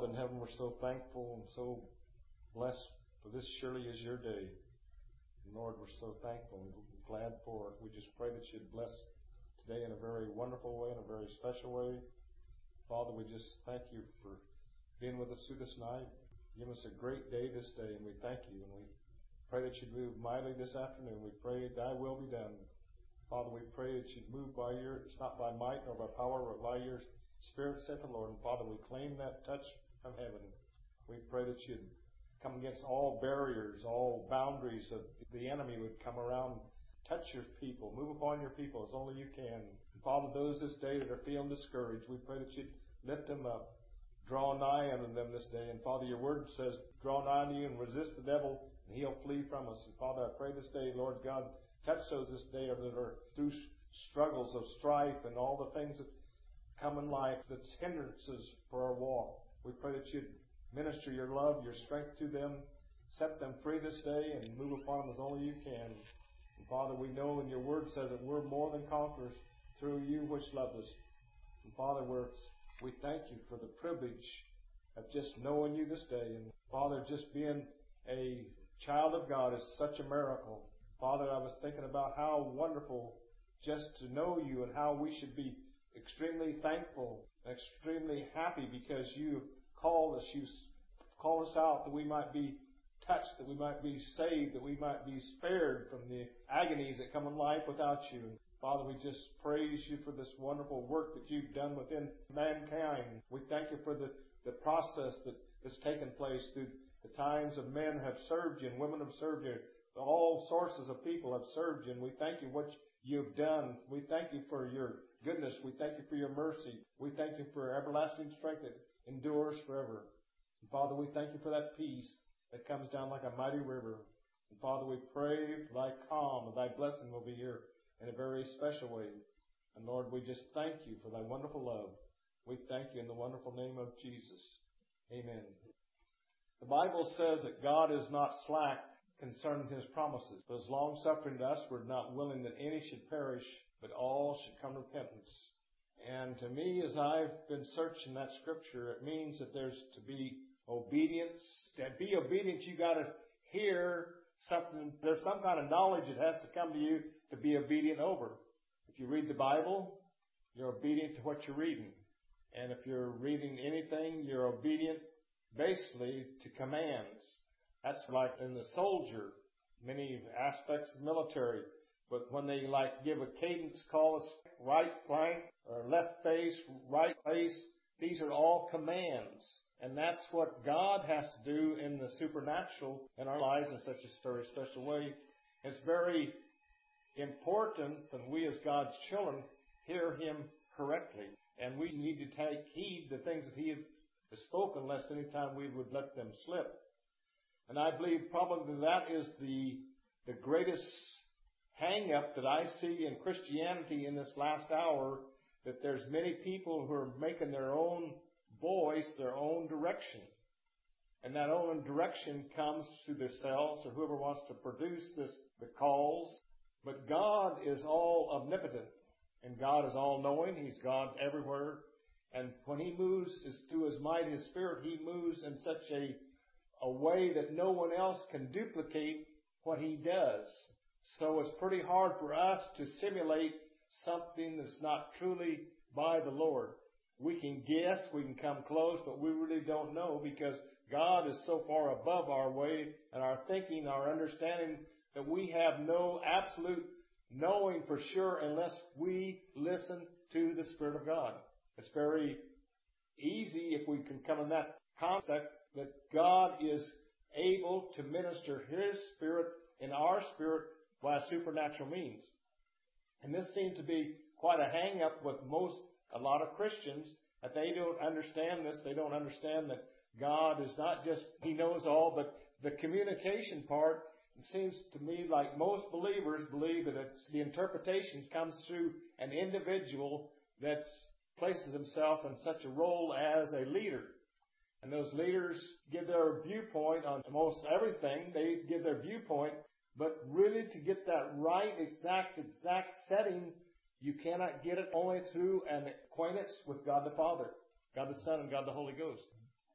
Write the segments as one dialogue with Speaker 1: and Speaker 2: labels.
Speaker 1: in heaven, we're so thankful and so blessed for this surely is your day. And Lord, we're so thankful and glad for it. We just pray that you'd bless today in a very wonderful way, in a very special way. Father, we just thank you for being with us through this night. Give us a great day this day, and we thank you. And we pray that you'd move mightily this afternoon. We pray thy will be done. Father, we pray that you'd move by it's not by might nor by power, but by your Spirit, saith the Lord. And Father, we claim that touch from heaven. We pray that you'd come against all barriers, all boundaries of the enemy would come around, touch your people, move upon your people as only you can. And Father, those this day that are feeling discouraged, we pray that you'd lift them up. Draw nigh unto them this day. And Father, your word says, draw nigh to you and resist the devil, and he'll flee from us. And Father, I pray this day, Lord God, touch those this day that are through struggles of strife and all the things that come in life that's hindrances for our walk. We pray that you'd minister your love, your strength to them, set them free this day, and move upon them as only you can. And Father, we know in your word says that we're more than conquerors through you which loved us. And Father, we thank you for the privilege of just knowing you this day. And Father, just being a child of God is such a miracle. Father, I was thinking about how wonderful just to know you and how we should be extremely thankful, extremely happy because you called us. You called us out that we might be touched, that we might be saved, that we might be spared from the agonies that come in life without you. Father, we just praise you for this wonderful work that you've done within mankind. We thank you for the process that has taken place through the times of men have served you and women have served you. All sources of people have served you, and we thank you what you've done. We thank you for your goodness. We thank you for your mercy. We thank you for everlasting strength that endures forever. And Father, we thank you for that peace that comes down like a mighty river. And Father, we pray for thy calm and thy blessing will be here in a very special way. And Lord, we just thank you for thy wonderful love. We thank you in the wonderful name of Jesus. Amen. The Bible says that God is not slack concerning his promises, but is long-suffering to us, we're not willing that any should perish, but all should come to repentance. And to me, as I've been searching that scripture, it means that there's to be obedience. To be obedient, you got to hear something. There's some kind of knowledge that has to come to you to be obedient over. If you read the Bible, you're obedient to what you're reading. And if you're reading anything, you're obedient basically to commands. That's like in the soldier, many aspects of military. But when they give a cadence call, a right flank or left face, right face, these are all commands. And that's what God has to do in the supernatural in our lives in such a very special way. It's very important that we as God's children hear him correctly. And we need to take heed to the things that he has spoken, lest any time we would let them slip. And I believe probably that is the greatest hang-up that I see in Christianity in this last hour, that there's many people who are making their own voice, their own direction. And that own direction comes through themselves or whoever wants to produce the calls. But God is all omnipotent and God is all-knowing. He's God everywhere. And when he moves through his might, his spirit, he moves in such a way that no one else can duplicate what he does. So it's pretty hard for us to simulate something that's not truly by the Lord. We can guess, we can come close, but we really don't know because God is so far above our way and our thinking, our understanding, that we have no absolute knowing for sure unless we listen to the Spirit of God. It's very easy if we can come in that concept that God is able to minister his Spirit in our spirit by supernatural means. And this seems to be quite a hang-up with a lot of Christians, that they don't understand this. They don't understand that God is not just, he knows all, but the communication part, it seems to me like most believers believe that the interpretation comes through an individual that places himself in such a role as a leader. And those leaders give their viewpoint on most everything. They give their viewpoint, but really to get that right, exact setting, you cannot get it only through an acquaintance with God the Father, God the Son, and God the Holy Ghost.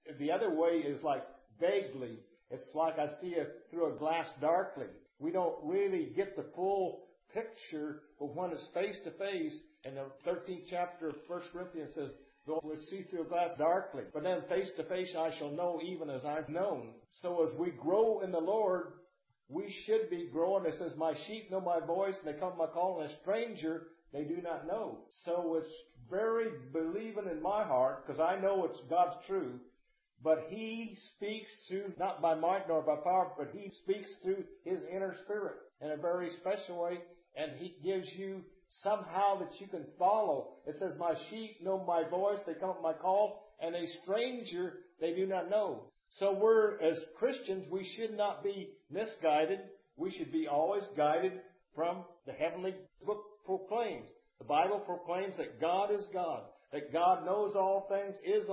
Speaker 1: The other way is like vaguely. It's like I see it through a glass darkly. We don't really get the full picture, but when it's face to face, in the 13th chapter of 1 Corinthians says, though we see through a glass darkly, but then face to face I shall know even as I've known. So as we grow in the Lord, we should be growing. It says, my sheep know my voice, and they come to my call, and a stranger they do not know. So it's very believing in my heart, because I know it's God's truth. But He speaks through, not by might nor by power, but He speaks through His inner spirit in a very special way. And He gives you somehow that you can follow. It says, my sheep know my voice, they come at my call, and a stranger they do not know. So as Christians, we should not be misguided. We should be always guided from the heavenly book proclaims. The Bible proclaims that God is God, that God knows all things, is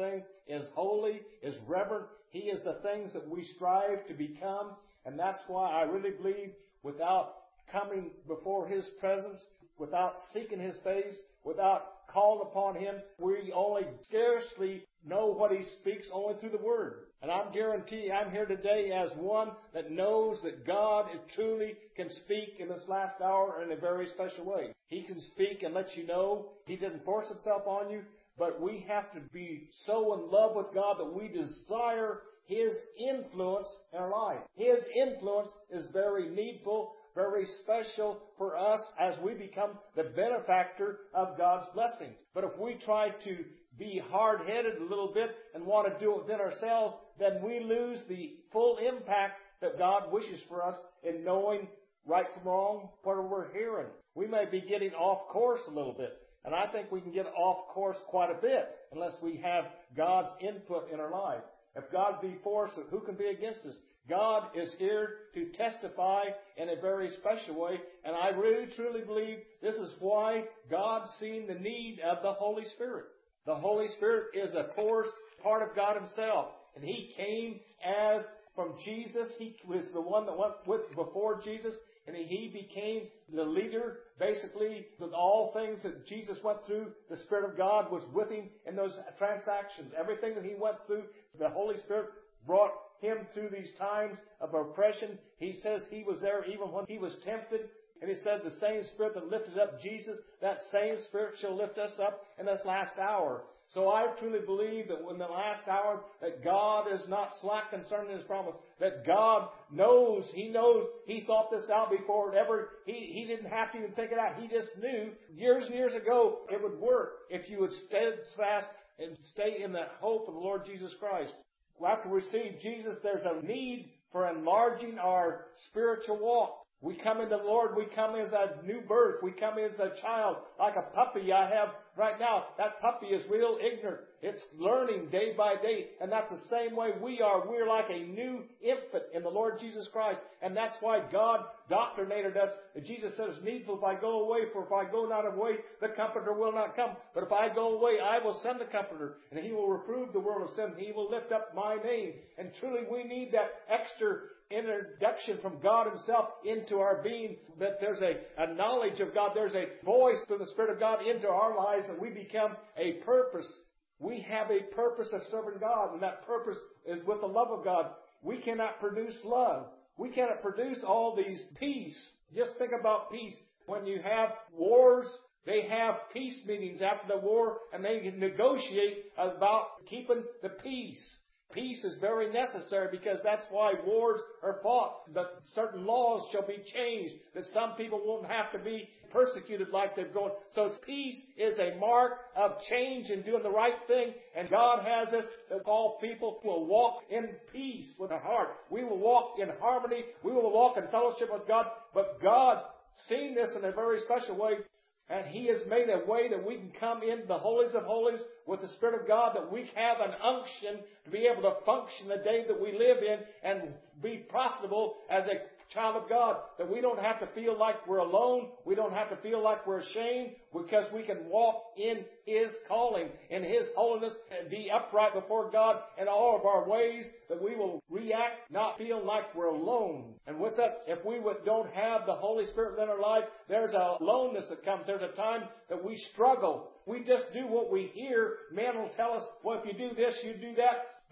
Speaker 1: holy, is reverent. He is the things that we strive to become. And that's why I really believe without coming before His presence, without seeking His face, without calling upon Him, we only scarcely know what He speaks only through the Word. And I'm guarantee I'm here today as one that knows that God truly can speak in this last hour in a very special way. He can speak and let you know. He didn't force Himself on you, but we have to be so in love with God that we desire His influence in our life. His influence is very needful, very special for us as we become the benefactor of God's blessing. But if we try to be hard-headed a little bit and want to do it within ourselves, then we lose the full impact that God wishes for us in knowing right from wrong, what we're hearing. We may be getting off course a little bit, and I think we can get off course quite a bit unless we have God's input in our life. If God be for us, who can be against us? God is here to testify in a very special way, and I really truly believe this is why God's seen the need of the Holy Spirit. The Holy Spirit is, of course, part of God Himself, and He came as from Jesus. He was the one that went with before Jesus, and He became the leader. Basically, with all things that Jesus went through, the Spirit of God was with Him in those transactions. Everything that He went through, the Holy Spirit brought Him through these times of oppression. He says He was there even when He was tempted. And He said the same Spirit that lifted up Jesus, that same Spirit shall lift us up in this last hour. So I truly believe that in the last hour that God is not slack concerning His promise. That God knows. He knows. He thought this out before it ever. He didn't have to even think it out. He just knew years and years ago it would work if you would steadfast and stay in the hope of the Lord Jesus Christ. After we receive Jesus, there's a need for enlarging our spiritual walk. We come into the Lord, we come as a new birth, we come as a child, like a puppy I have right now. That puppy is real ignorant. It's learning day by day, and that's the same way we are. We're like a new infant in the Lord Jesus Christ, and that's why God doctrinated us. Jesus said it's needful if I go away, for if I go not away, the Comforter will not come. But if I go away, I will send the Comforter, and He will reprove the world of sin. He will lift up my name. And truly we need that extra introduction from God Himself into our being, that there's a knowledge of God, there's a voice through the Spirit of God into our lives, and we become a purpose. We have a purpose of serving God, and that purpose is with the love of God. We cannot produce love. We cannot produce all these peace. Just think about peace. When you have wars, they have peace meetings after the war, and they negotiate about keeping the peace. Peace is very necessary because that's why wars are fought. That certain laws shall be changed. That some people won't have to be persecuted like they're going. So peace is a mark of change and doing the right thing. And God has us that all people will walk in peace with their heart. We will walk in harmony. We will walk in fellowship with God. But God, seeing this in a very special way, and He has made a way that we can come into the holies of holies with the Spirit of God, that we have an unction to be able to function the day that we live in and be profitable as a child of God. That we don't have to feel like we're alone. We don't have to feel like we're ashamed, because we can walk in His calling, in His holiness, and be upright before God in all of our ways, that we will react, not feel like we're alone. And with that, if we don't have the Holy Spirit in our life, there's a aloneness that comes. There's a time that we struggle. We just do what we hear. Man will tell us, well, if you do this, you do that.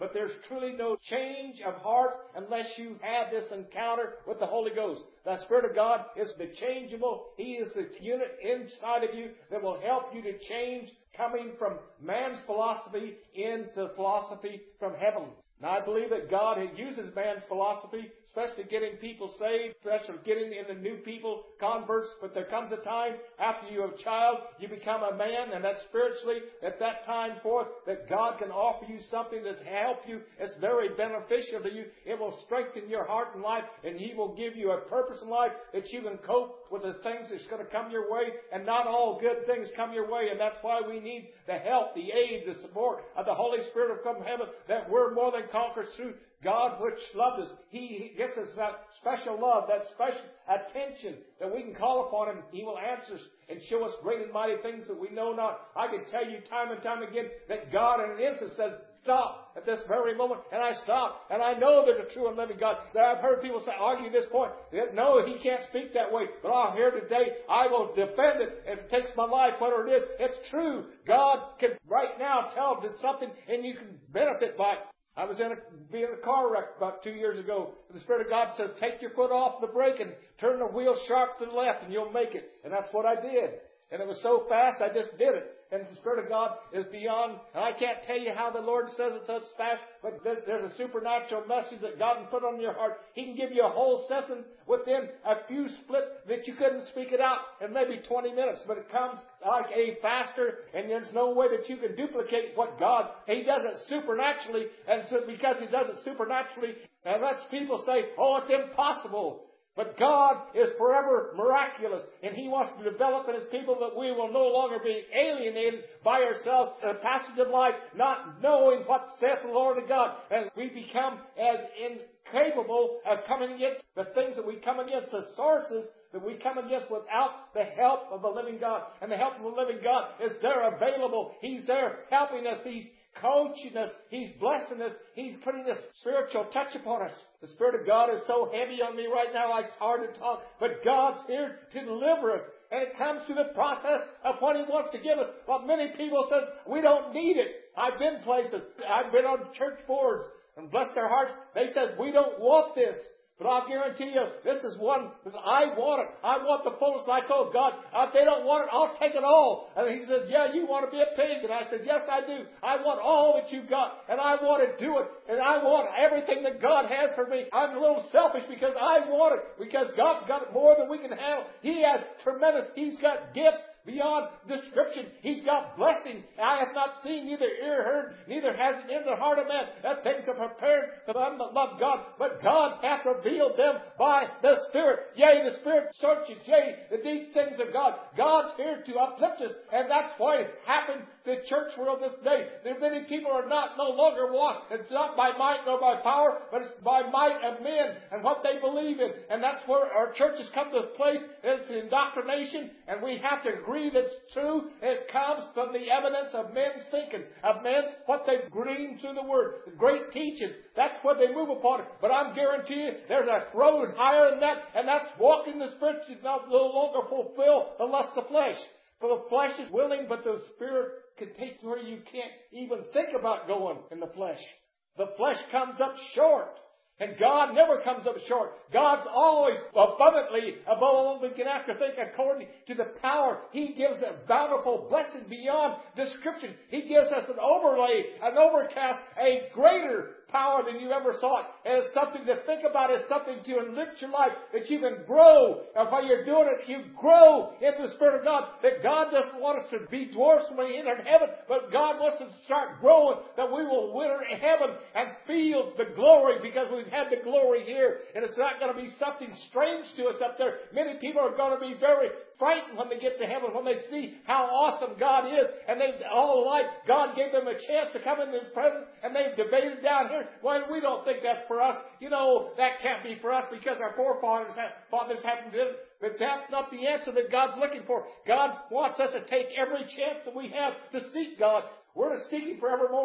Speaker 1: But there's truly no change of heart unless you have this encounter with the Holy Ghost. The Spirit of God is the changeable. He is the unit inside of you that will help you to change, coming from man's philosophy into philosophy from heaven. Now, I believe that God uses man's philosophy, especially getting people saved, especially getting in the new people, converts. But there comes a time after you're a child, you become a man, and that's spiritually, at that time forth, that God can offer you something that help you. It's very beneficial to you. It will strengthen your heart and life, and He will give you a purpose in life that you can cope with the things that's going to come your way. And not all good things come your way, and that's why we need the help, the aid, the support of the Holy Spirit from heaven, that we're more than conquerors through God which loved us. He gives us that special love, that special attention that we can call upon Him. He will answer us and show us great and mighty things that we know not. I can tell you time and time again that God in an instant says, stop at this very moment, and I stop. And I know there's a true and living God. I've heard people say, argue this point. No, He can't speak that way. But I'm here today. I will defend it. If it takes my life, whatever it is, it's true. God can right now tell them something, and you can benefit by it. I was in a car wreck about 2 years ago. And the Spirit of God says, take your foot off the brake and turn the wheel sharp to the left and you'll make it. And that's what I did. And it was so fast, I just did it. And the Spirit of God is beyond, and I can't tell you how the Lord says it so fast, but there's a supernatural message that God can put on your heart. He can give you a whole sentence within a few splits that you couldn't speak it out in maybe 20 minutes, but it comes like a faster, and there's no way that you can duplicate what God, He does it supernaturally, and so because He does it supernaturally, and lets people say, oh, it's impossible. But God is forever miraculous, and He wants to develop in His people that we will no longer be alienated by ourselves in a passage of life, not knowing what saith the Lord of God. And we become as incapable of coming against the things that we come against, the sources that we come against without the help of the living God. And the help of the living God is there available. He's there helping us. He's coaching us. He's blessing us. He's putting this spiritual touch upon us. The Spirit of God is so heavy on me right now, it's hard to talk. But God's here to deliver us. And it comes through the process of what He wants to give us. But many people say, we don't need it. I've been places. I've been on church boards. And bless their hearts, they said, we don't want this. But I'll guarantee you, this is one, I want it. I want the fullness. I told God, if they don't want it, I'll take it all. And He said, yeah, you want to be a pig? And I said, yes, I do. I want all that you've got. And I want to do it. And I want everything that God has for me. I'm a little selfish because I want it. Because God's got more than we can handle. He has tremendous, He's got gifts beyond description. He's got blessing. I have not seen, neither ear heard, neither has it in the heart of man, that things are prepared for them that love God. But God hath revealed them by the Spirit. Yea, the Spirit searches, yea, the deep things of God. God's here to uplift us. And that's why it happened to the church world this day. There many people are no longer walk. It's not by might nor by power, but it's by might of men and what they believe in. And that's where our churches come to a place. It's indoctrination, and we have to agree that's true. It comes from the evidence of men's thinking, of men's what they've gleaned through the Word, the great teachings. That's what they move upon it. But I'm guaranteeing there's a road higher than that, and that's walking the Spirit to no longer fulfill the lust of the flesh. For the flesh is willing, but the Spirit can take you where you can't even think about going in the flesh. The flesh comes up short. And God never comes up short. God's always abundantly above all we can ask or think according to the power. He gives a bountiful blessing beyond description. He gives us an overlay, an overcast, a greater power than you ever thought. And it's something to think about. It's something to enrich your life, that you can grow. And while you're doing it, you grow into the Spirit of God. That God doesn't want us to be dwarfs when we enter heaven, but God wants us to start growing, that we will enter heaven and feel the glory, because we've had the glory here. And it's not going to be something strange to us up there. Many people are going to be very frightened when they get to heaven, when they see how awesome God is. And they all alike, God gave them a chance to come into His presence, and they've debated down here. Well, we don't think that's for us. You know, that can't be for us because our forefathers haven't done it. But that's not the answer that God's looking for. God wants us to take every chance that we have to seek God. We're to seek Him forevermore.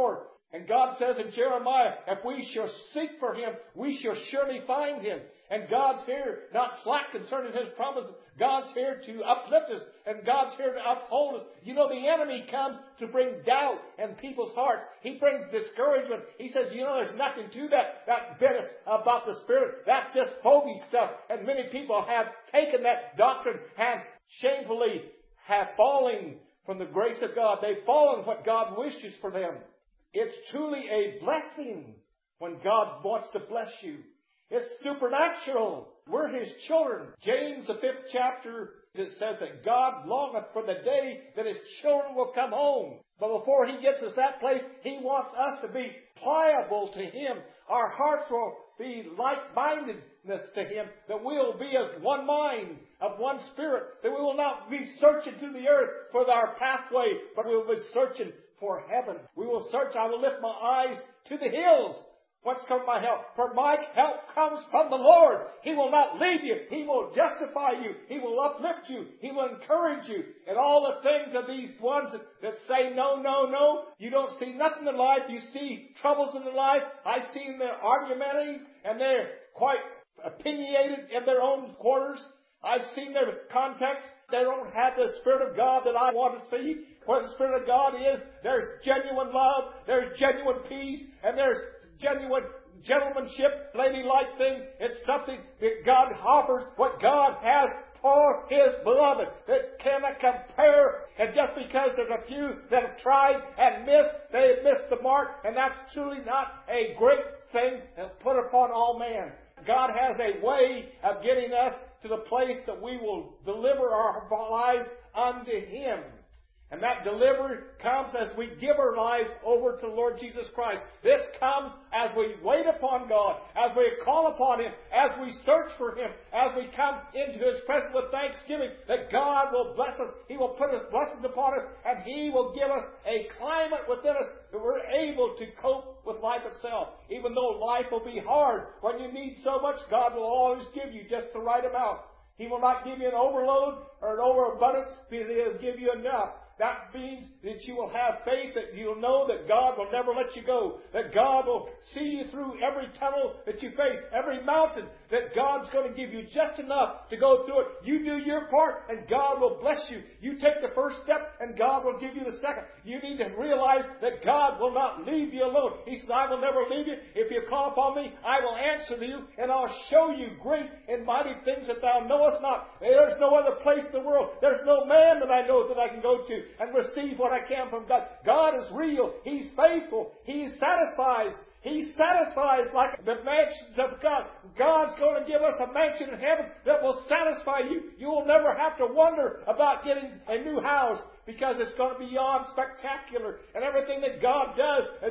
Speaker 1: And God says in Jeremiah, if we shall seek for Him, we shall surely find Him. And God's here, not slack concerning His promises. God's here to uplift us, and God's here to uphold us. You know, the enemy comes to bring doubt in people's hearts. He brings discouragement. He says, you know, there's nothing to that business about the Spirit. That's just fogey stuff. And many people have taken that doctrine and shamefully have fallen from the grace of God. They've fallen what God wishes for them. It's truly a blessing when God wants to bless you. It's supernatural. We're His children. James, the 5th chapter, it says that God longeth for the day that His children will come home. But before He gets us that place, He wants us to be pliable to Him. Our hearts will be like-mindedness to Him, that we'll be of one mind, of one spirit, that we will not be searching through the earth for our pathway, but we will be searching for heaven. We will search. I will lift my eyes to the hills. Whence comes my help? For my help comes from the Lord. He will not leave you. He will justify you. He will uplift you. He will encourage you. And all the things of these ones that say no, no, no, you don't see nothing in life. You see troubles in life. I've seen them argumentative, and they're quite opinionated in their own quarters. I've seen their context. They don't have the Spirit of God that I want to see. Where the Spirit of God is, there's genuine love, there's genuine peace, and there's genuine gentlemanship, ladylike things. It's something that God offers, what God has for His beloved, that cannot compare. And just because there's a few that have tried and missed, they have missed the mark, and that's truly not a great thing put upon all man. God has a way of getting us to the place that we will deliver our lives unto Him. And that delivery comes as we give our lives over to the Lord Jesus Christ. This comes as we wait upon God, as we call upon Him, as we search for Him, as we come into His presence with thanksgiving, that God will bless us. He will put His blessings upon us, and He will give us a climate within us that we're able to cope with life itself. Even though life will be hard, when you need so much, God will always give you just the right amount. He will not give you an overload or an overabundance, but He'll give you enough. That means that you will have faith, that you'll know that God will never let you go, that God will see you through every tunnel that you face, every mountain, that God's going to give you just enough to go through it. You do your part, and God will bless you. You take the first step, and God will give you the second. You need to realize that God will not leave you alone. He says, I will never leave you. If you call upon me, I will answer to you, and I'll show you great and mighty things that thou knowest not. There's no other place in the world. There's no man that I know that I can go to and receive what I can from God. God is real. He's faithful. He satisfies. He satisfies like the mansions of God. God's going to give us a mansion in heaven that will satisfy you. You will never have to wonder about getting a new house, because it's going to be beyond spectacular. And everything that God does is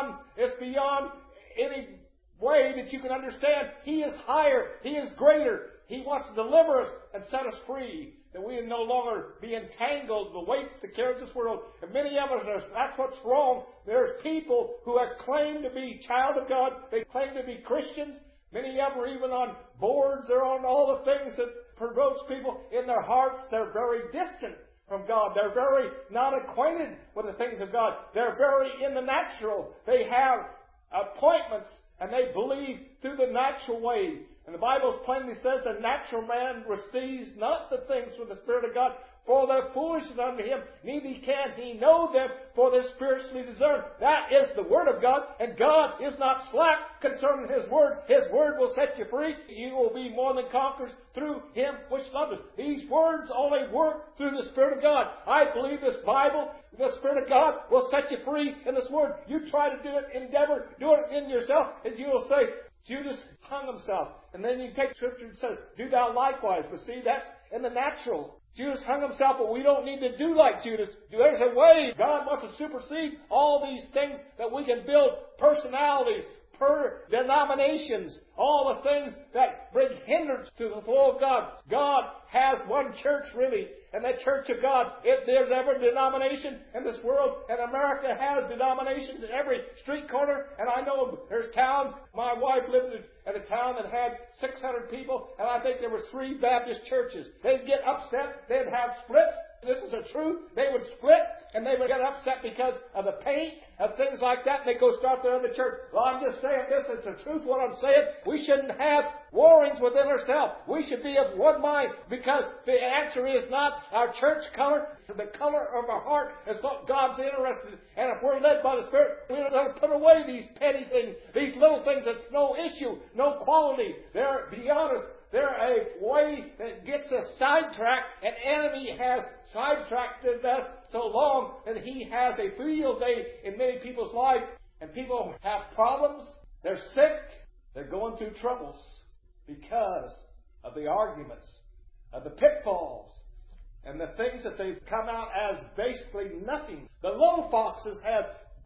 Speaker 1: beyond any way that you can understand. He is higher. He is greater. He wants to deliver us and set us free, that we no longer be entangled the weights that carries this world. And many of us that's what's wrong. There are people who have claimed to be child of God. They claim to be Christians. Many of them are even on boards. They're on all the things that provokes people. In their hearts, they're very distant from God. They're very not acquainted with the things of God. They're very in the natural. They have appointments, and they believe through the natural way. And the Bible plainly says the natural man receives not the things from the Spirit of God, for they're foolishness unto him, neither can he know them, for they're spiritually discerned. That is the Word of God, and God is not slack concerning His Word. His Word will set you free. You will be more than conquerors through Him which loved us. These words only work through the Spirit of God. I believe this Bible, the Spirit of God, will set you free in this Word. You try to do it, endeavor, do it in yourself, and you will say, Judas hung himself. And then you take Scripture and say, do thou likewise. But see, that's in the natural. Judas hung himself, but we don't need to do like Judas. There's a way. God wants to supersede all these things that we can build personalities, denominations, all the things that bring hindrance to the flow of God. God has one church, really, and that church of God, if there's ever a denomination in this world, and America has denominations in every street corner, and I know there's towns. My wife lived in a town that had 600 people, and I think there were 3 Baptist churches. They'd get upset. They'd have splits. This is the truth. They would split, and they would get upset because of the paint and things like that, and they go start their other church. Well, I'm just saying this is the truth, what I'm saying. We shouldn't have warrings within ourselves. We should be of one mind, because the answer is not our church color. The color of our heart is what God's interested in. And if we're led by the Spirit, we're going to put away these petty things, these little things that's no issue, no quality. Be honest, they're a way that gets us sidetracked. An enemy has sidetracked us so long that he has a field day in many people's lives. And people have problems. They're sick. They're going through troubles because of the arguments, of the pitfalls, and the things that they've come out as basically nothing. The little foxes have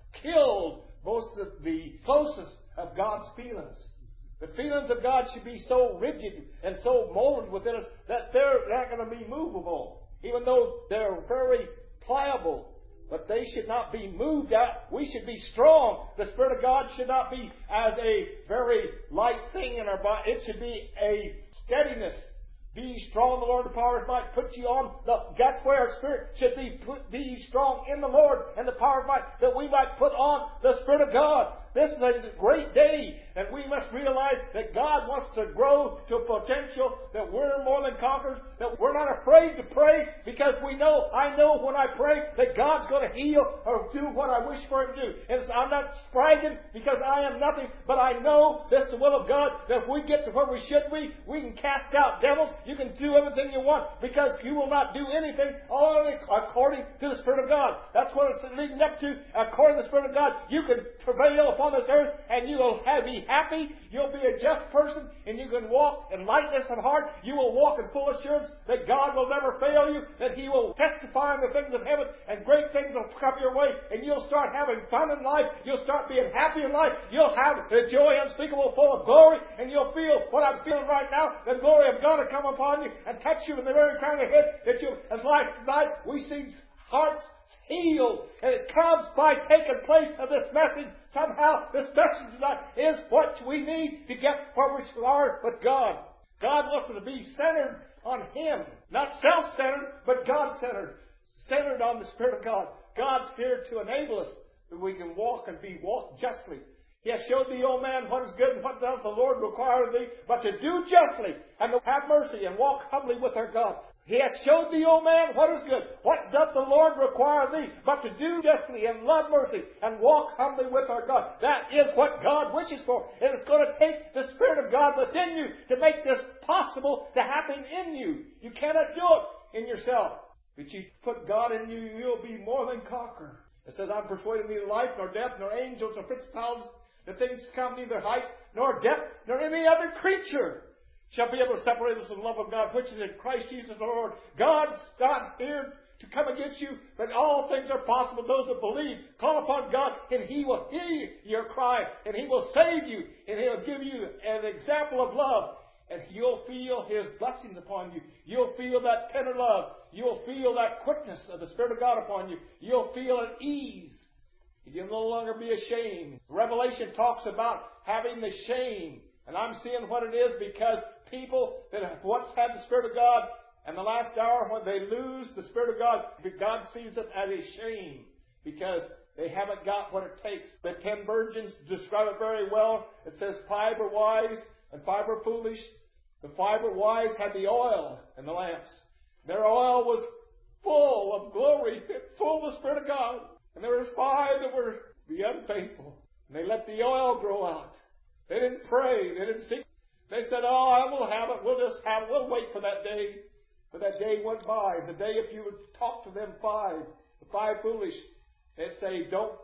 Speaker 1: killed most of the closest of God's feelings. The feelings of God should be so rigid and so molded within us that they're not going to be movable, even though they're very pliable. But they should not be moved out. We should be strong. The Spirit of God should not be as a very light thing in our body. It should be a steadiness. Be strong in the Lord, the power of His might. Put you on. That's where our spirit should be. Be strong in the Lord and the power of might, that we might put on the Spirit of God. This is a great day, and we must realize that God wants to grow to a potential that we're more than conquerors, that we're not afraid to pray, because I know when I pray that God's going to heal or do what I wish for Him to do. And I'm not bragging because I am nothing, but I know this is the will of God, that if we get to where we should be, we can cast out devils. You can do everything you want, because you will not do anything only according to the Spirit of God. That's what it's leading up to. According to the Spirit of God, you can prevail upon this earth, and you will be happy. You'll be a just person, and you can walk in lightness of heart. You will walk in full assurance that God will never fail you, that He will testify in the things of heaven, and great things will come your way, and you'll start having fun in life. You'll start being happy in life. You'll have the joy unspeakable, full of glory, and you'll feel what I'm feeling right now, the glory of God will come upon you and touch you in the very crown of your head, that you, as life tonight, we see hearts healed, and it comes by taking place of this message. Somehow this message tonight is what we need to get where we are with God. God wants us to be centered on Him, not self-centered, but God-centered, centered on the Spirit of God. God's here to enable us that we can walk justly. He has showed the old man what is good and what doth the Lord require of thee, but to do justly and to have mercy and walk humbly with our God. He has showed the old man what is good. What doth the Lord require of thee? But to do justly and love mercy and walk humbly with our God. That is what God wishes for. And it's going to take the Spirit of God within you to make this possible to happen in you. You cannot do it in yourself. But you put God in you, you'll be more than conqueror. It says, I'm persuaded neither life, nor death, nor angels, nor principalities, the things come, neither height, nor depth, nor any other creature shall be able to separate us from the love of God, which is in Christ Jesus the Lord. God's not here to come against you, but all things are possible. Those that believe, call upon God, and He will hear your cry, and He will save you, and He'll give you an example of love, and you'll feel His blessings upon you. You'll feel that tender love. You'll feel that quickness of the Spirit of God upon you. You'll feel at ease. You'll no longer be ashamed. Revelation talks about having the shame. And I'm seeing what it is, because people that have once had the Spirit of God, and the last hour when they lose the Spirit of God, God sees it as a shame, because they haven't got what it takes. The 10 virgins describe it very well. It says 5 were wise and 5 were foolish. The 5 were wise had the oil in the lamps. Their oil was full of glory, full of the Spirit of God. And there was 5 that were the unfaithful. And they let the oil grow out. They didn't pray. They didn't seek. They said, I will have it. We'll wait for that day. But that day went by. The day, if you would talk to them 5, the 5 foolish, they'd say, don't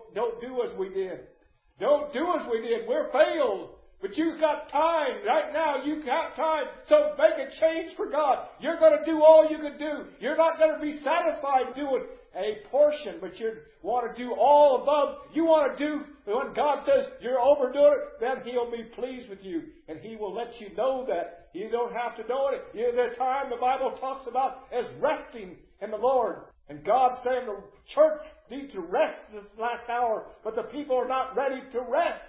Speaker 1: do as we did. Don't do as we did. We're failed. But you've got time. Right now, you've got time. So make a change for God. You're going to do all you can do. You're not going to be satisfied doing a portion, but you want to do all above. You want to do, when God says you're overdoing it, then He'll be pleased with you. And He will let you know that. You don't have to know it. The time the Bible talks about is resting in the Lord. And God's saying the church needs to rest this last hour, but the people are not ready to rest.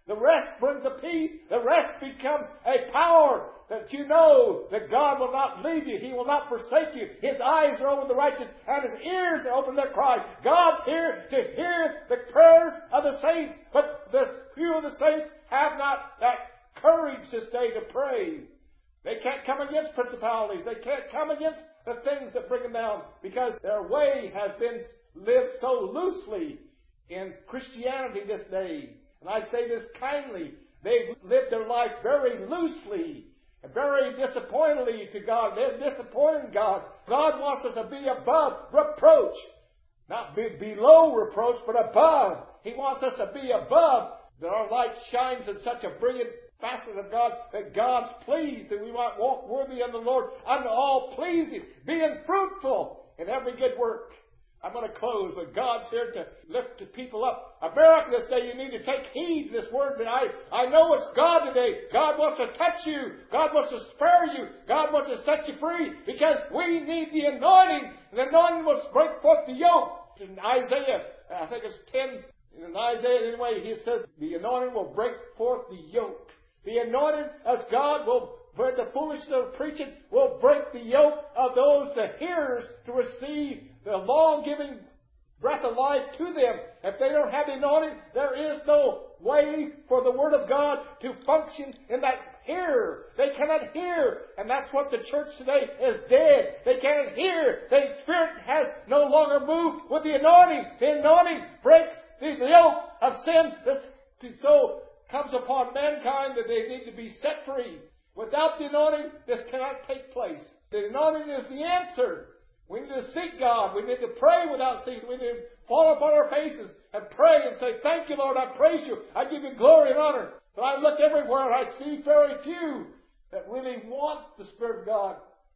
Speaker 1: The rest brings a peace. The rest becomes a power that you know that God will not leave you. He will not forsake you. His eyes are over the righteous and His ears are open to their cry. God's here to hear the prayers of the saints, but the few of the saints have not that courage this day to pray. They can't come against principalities. They can't come against the things that bring them down because their way has been lived so loosely in Christianity this day. And I say this kindly. They've lived their life very loosely and very disappointingly to God. They're disappointing God. God wants us to be above reproach. Not below reproach, but above. He wants us to be above. That our light shines in such a brilliant facet of God that God's pleased and we might walk worthy unto the Lord unto all pleasing, being fruitful in every good work. I'm going to close, but God's here to lift the people up. America this day, you need to take heed to this word. And I know it's God today. God wants to touch you. God wants to spare you. God wants to set you free because we need the anointing. And the anointing will break forth the yoke. In Isaiah, I think it's 10, in Isaiah anyway, he says the anointing will break forth the yoke. The anointing of God will, for the foolishness of preaching, will break the yoke of those, the hearers, to receive the law-giving breath of life to them. If they don't have the anointing, there is no way for the Word of God to function in that hearer. They cannot hear. And that's what the church today is dead. They can't hear. The Spirit has no longer moved with the anointing. The anointing breaks the yoke of sin that so comes upon mankind that they need to be set free. Without the anointing, this cannot take place. The anointing is the answer. We need to seek God. We need to pray without ceasing. We need to fall upon our faces and pray and say, thank you, Lord, I praise you. I give you glory and honor. But I look everywhere and I see very few that really want the Spirit of God.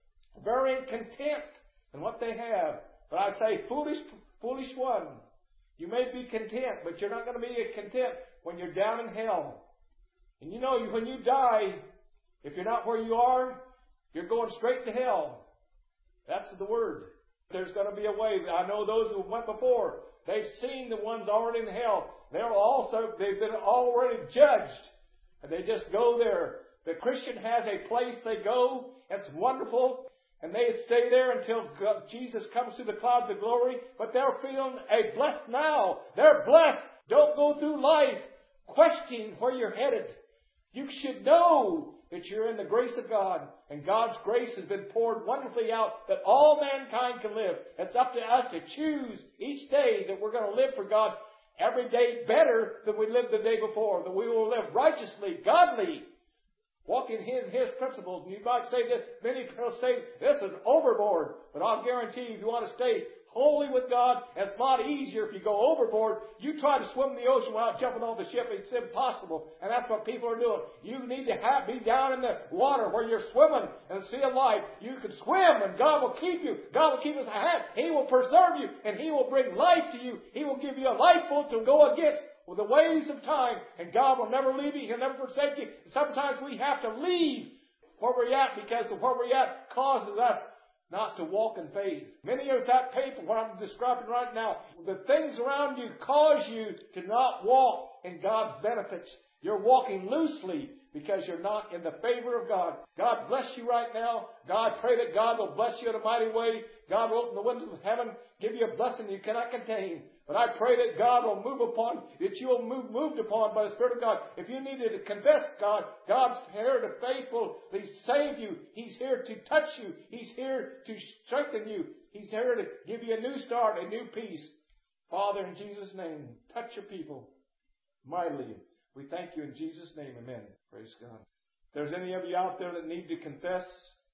Speaker 1: Very content in what they have. But I say, foolish one. You may be content, but you're not going to be content when you're down in hell. And you know, when you die, if you're not where you are, you're going straight to hell. That's the word. There's going to be a way. I know those who went before. They've seen the ones already in hell. They've been already judged. And they just go there. The Christian has a place they go. It's wonderful. And they stay there until Jesus comes through the clouds of glory. But they're feeling a blessed now. They're blessed. Don't go through life questioning where you're headed. You should know that you're in the grace of God. And God's grace has been poured wonderfully out that all mankind can live. It's up to us to choose each day that we're going to live for God every day better than we lived the day before. That we will live righteously, godly, walking in His principles. And you might say this, many people say this is overboard. But I'll guarantee you, if you want to stay holy with God, it's a lot easier if you go overboard. You try to swim in the ocean without jumping off the ship. It's impossible. And that's what people are doing. You need to be down in the water where you're swimming and see a life. You can swim and God will keep you. God will keep His hand. He will preserve you and He will bring life to you. He will give you a lifeboat to go against with the waves of time. And God will never leave you. He'll never forsake you. Sometimes we have to leave where we're at because of where we're at causes us not to walk in faith. Many of that paper, what I'm describing right now, the things around you cause you to not walk in God's benefits. You're walking loosely because you're not in the favor of God. God bless you right now. God, pray that God will bless you in a mighty way. God will open the windows of heaven, give you a blessing you cannot contain. But I pray that God will move upon, that you will moved upon by the Spirit of God. If you needed to confess God, God's here to faithfully save you. He's here to touch you. He's here to strengthen you. He's here to give you a new start, a new peace. Father, in Jesus' name, touch your people mightily. We thank you in Jesus' name. Amen. Praise God. If there's any of you out there that need to confess,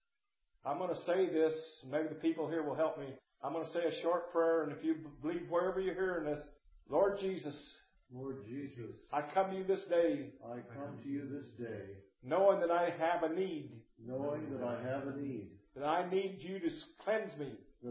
Speaker 1: I'm going to say this. Maybe the people here will help me. I'm going to say a short prayer, and if you believe wherever you're hearing this, Lord Jesus, I come to you this day. Knowing that I have a need. That I need you to cleanse me.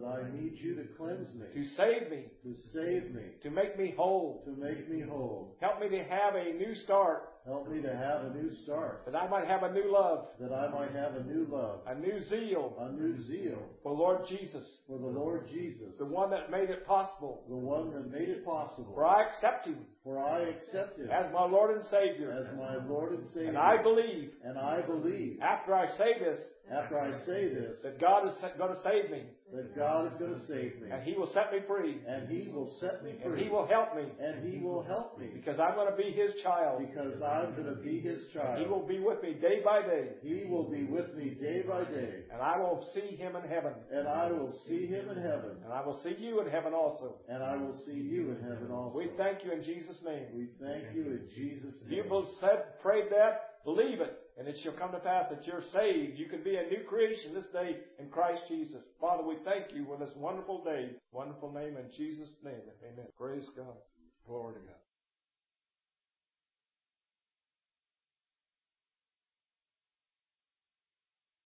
Speaker 1: To save me. To make me whole. Help me to have a new start. That I might have a new love. A new zeal. For the Lord Jesus. The one that made it possible. For I accept Him.
Speaker 2: For I accept Him
Speaker 1: as my Lord and Savior.
Speaker 2: as my Lord and Savior.
Speaker 1: And I believe,
Speaker 2: after I say this,
Speaker 1: that God is going to save me.
Speaker 2: That God is going to save me.
Speaker 1: And He will set me free.
Speaker 2: And He will set me free.
Speaker 1: And He will help me.
Speaker 2: And He will help me.
Speaker 1: Because I'm going to be His child.
Speaker 2: Because I'm going to be His child.
Speaker 1: And He will be with me day by day.
Speaker 2: He will be with me day by day.
Speaker 1: And I will see Him in heaven.
Speaker 2: And I will see Him in heaven.
Speaker 1: And I will see you in heaven also.
Speaker 2: And I will see you in heaven also.
Speaker 1: We thank you in Jesus' name.
Speaker 2: We thank you in Jesus' name.
Speaker 1: If you prayed that, believe it, and it shall come to pass that you're saved. You can be a new creation this day in Christ Jesus. Father, we thank you for this wonderful day. Wonderful name in Jesus' name. Amen. Praise God. Glory to God.